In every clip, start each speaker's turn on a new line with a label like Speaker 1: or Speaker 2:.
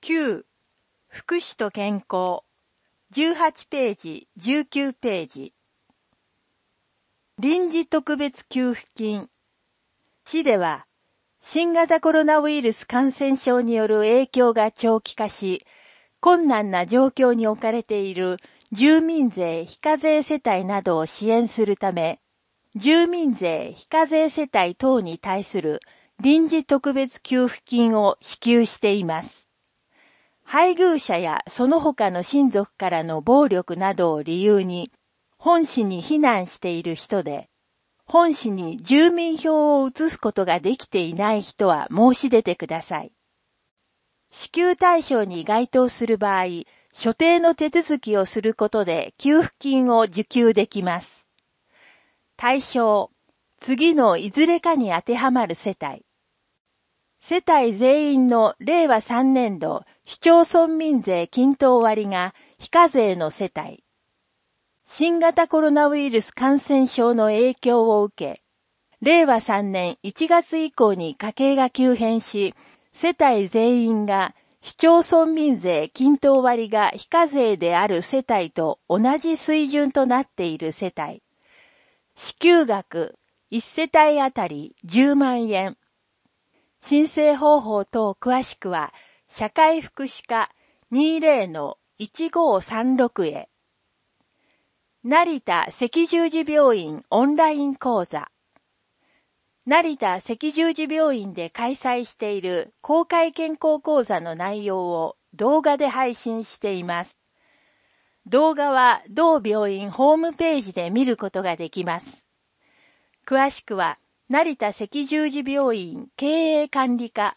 Speaker 1: 9、福祉と健康。18ページ、19ページ。臨時特別給付金。市では、新型コロナウイルス感染症による影響が長期化し、困難な状況に置かれている住民税非課税世帯などを支援するため、住民税非課税世帯等に対する臨時特別給付金を支給しています。配偶者やその他の親族からの暴力などを理由に、本市に避難している人で、本市に住民票を移すことができていない人は申し出てください。支給対象に該当する場合、所定の手続きをすることで給付金を受給できます。対象、次のいずれかに当てはまる世帯。世帯全員の令和3年度市町村民税均等割が非課税の世帯。新型コロナウイルス感染症の影響を受け、令和3年1月以降に家計が急変し、世帯全員が市町村民税均等割が非課税である世帯と同じ水準となっている世帯。支給額1世帯あたり10万円。申請方法等詳しくは、社会福祉課 20-1536 へ。成田赤十字病院オンライン講座。成田赤十字病院で開催している公開健康講座の内容を動画で配信しています。動画は同病院ホームページで見ることができます。詳しくは、成田赤十字病院経営管理課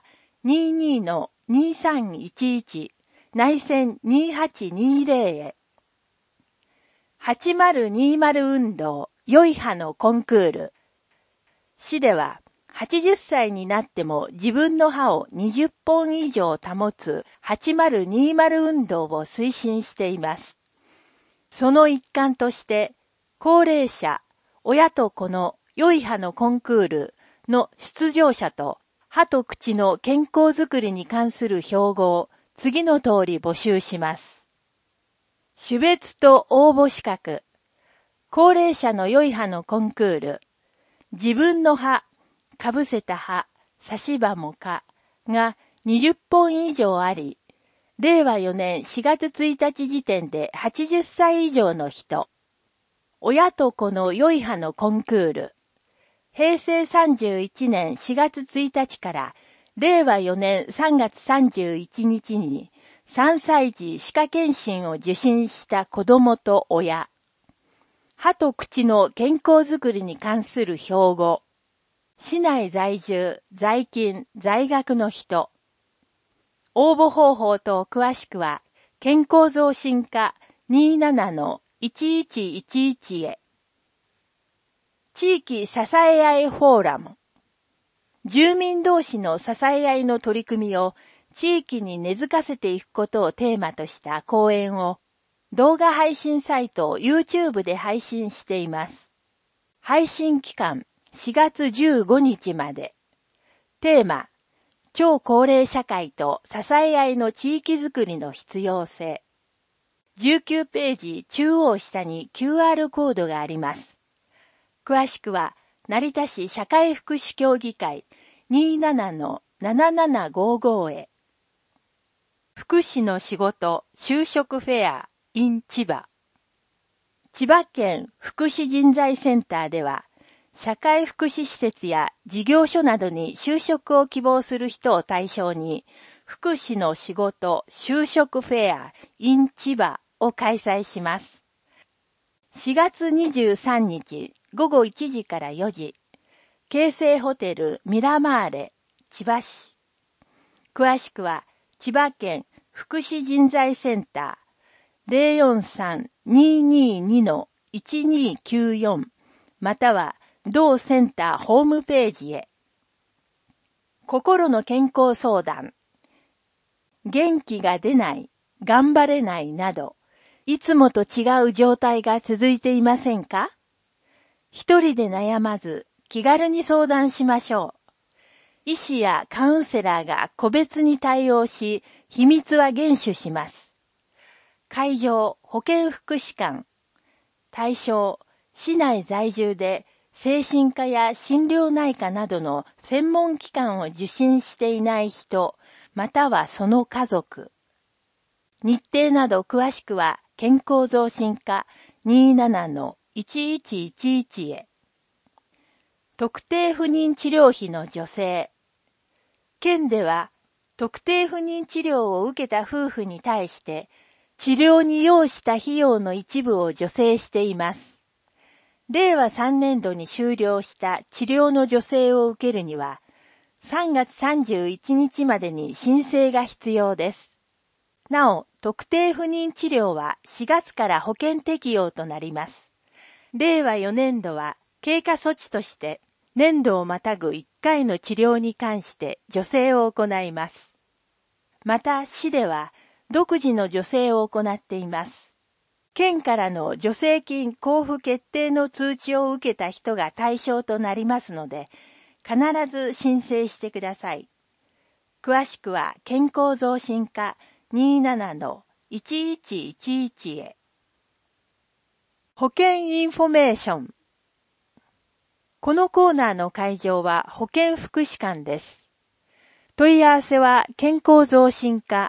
Speaker 1: 22-2311 内線2820へ。8020運動良い派のコンクール。市では80歳になっても自分の歯を20本以上保つ8020運動を推進しています。その一環として、高齢者、親と子の良い歯のコンクールの出場者と歯と口の健康づくりに関する標語を次の通り募集します。種別と応募資格。高齢者の良い歯のコンクール。自分の歯、かぶせた歯、差し歯もかが20本以上あり、令和4年4月1日時点で80歳以上の人。親と子の良い歯のコンクール。平成31年4月1日から令和4年3月31日に3歳児歯科検診を受診した子供と親。歯と口の健康づくりに関する標語。市内在住、在勤、在学の人。応募方法と詳しくは、健康増進課 27-1111 へ。地域支え合いフォーラム。住民同士の支え合いの取り組みを地域に根付かせていくことをテーマとした講演を動画配信サイト YouTube で配信しています。配信期間4月15日まで。テーマ、超高齢社会と支え合いの地域づくりの必要性。19ページ中央下に QR コードがあります。詳しくは、成田市社会福祉協議会 27-7755 へ。福祉の仕事就職フェア in 千葉。千葉県福祉人材センターでは、社会福祉施設や事業所などに就職を希望する人を対象に、福祉の仕事就職フェア in 千葉を開催します。4月23日午後1時から4時、京成ホテルミラマーレ、千葉市。詳しくは、千葉県福祉人材センター 043-222-1294 または同センターホームページへ。心の健康相談。元気が出ない、頑張れないなど、いつもと違う状態が続いていませんか？一人で悩まず気軽に相談しましょう。医師やカウンセラーが個別に対応し、 秘密は厳守します。会場、保健福祉館。対象、市内在住で精神科や心療内科などの専門機関を受診していない人、またはその家族。日程など詳しくは健康増進課 27-1111 へ。特定不妊治療費の助成。県では特定不妊治療を受けた夫婦に対して治療に要した費用の一部を助成しています。令和3年度に終了した治療の助成を受けるには3月31日までに申請が必要です。なお、特定不妊治療は4月から保険適用となります。令和4年度は経過措置として年度をまたぐ1回の治療に関して助成を行います。また、市では独自の助成を行っています。県からの助成金交付決定の通知を受けた人が対象となりますので、必ず申請してください。詳しくは健康増進課 27-1111 へ。保険インフォメーション。このコーナーの会場は保健福祉館です。問い合わせは健康増進課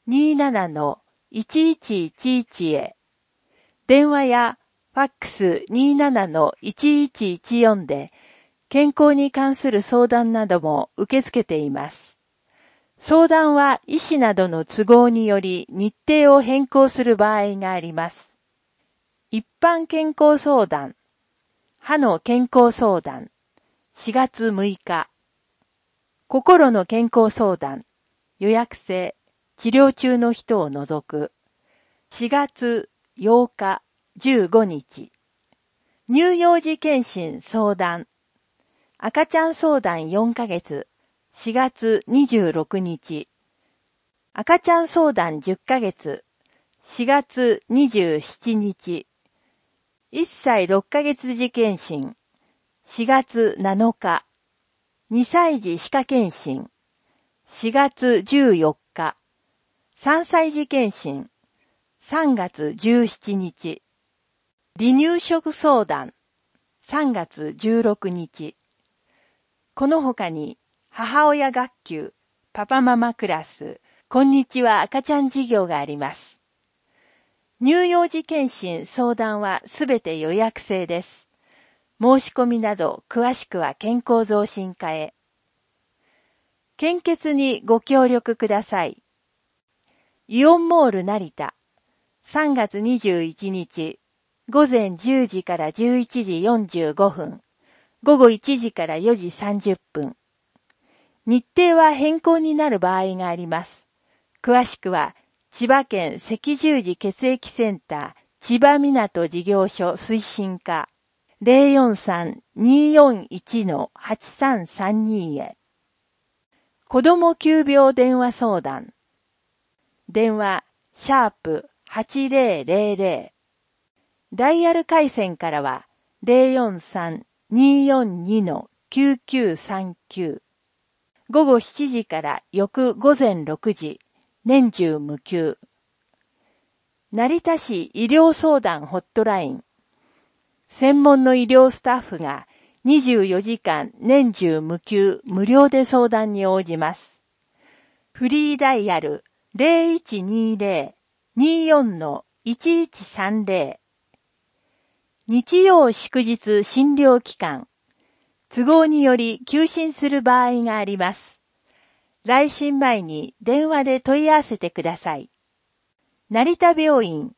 Speaker 1: 27-1111 へ。電話やファックス 27-1114 で健康に関する相談なども受け付けています。相談は医師などの都合により日程を変更する場合があります。一般健康相談、歯の健康相談、4月6日。心の健康相談、予約制、治療中の人を除く。4月8日、15日。乳幼児検診相談、赤ちゃん相談4ヶ月、4月26日。赤ちゃん相談10ヶ月、4月27日。1歳6ヶ月児検診、4月7日。2歳児歯科検診、4月14日。3歳児検診、3月17日。離乳食相談、3月16日。この他に、母親学級、パパママクラス、こんにちは赤ちゃん事業があります。乳幼児検診相談はすべて予約制です。申し込みなど詳しくは健康増進課へ。献血にご協力ください。イオンモール成田、3月21日、午前10時から11時45分、午後1時から4時30分。日程は変更になる場合があります。詳しくは、千葉県赤十字血液センター千葉港事業所推進課 043-241-8332 へ。子ども急病電話相談。電話、#8000。ダイヤル回線からは、043-242-9939。午後7時から翌午前6時、年中無休。成田市医療相談ホットライン。専門の医療スタッフが24時間年中無休無料で相談に応じます。フリーダイヤル 0120-24-1130。日曜祝日診療期間。都合により休診する場合があります。来診前に電話で問い合わせてください。成田病院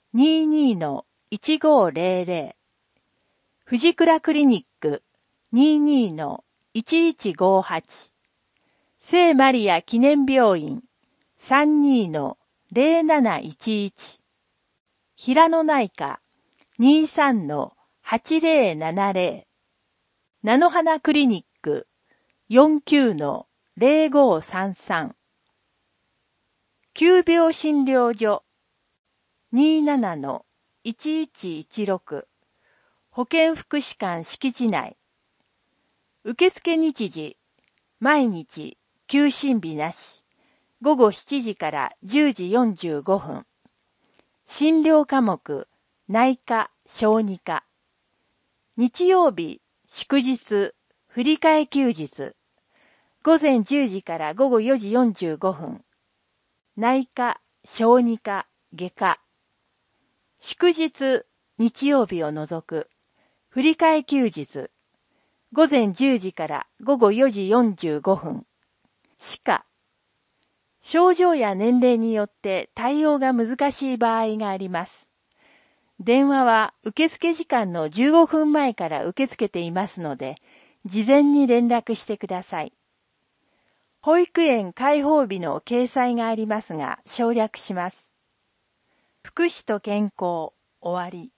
Speaker 1: 22-1500。藤倉クリニック 22-1158。聖マリア記念病院 32-0711。平野内科 23-8070。菜の花クリニック 49-0533。急病診療所 27-1116。保健福祉館敷地内。受付日時、毎日、休診日なし。 午後7時から10時45分。診療科目、内科、小児科。日曜日、祝日、振り替え休日。午前10時から午後4時45分。内科、小児科、外科。祝日、日曜日を除く。振り替え休日。午前10時から午後4時45分。歯科。症状や年齢によって対応が難しい場合があります。電話は受付時間の15分前から受け付けていますので、事前に連絡してください。保育園開放日の掲載がありますが、省略します。福祉と健康、終わり。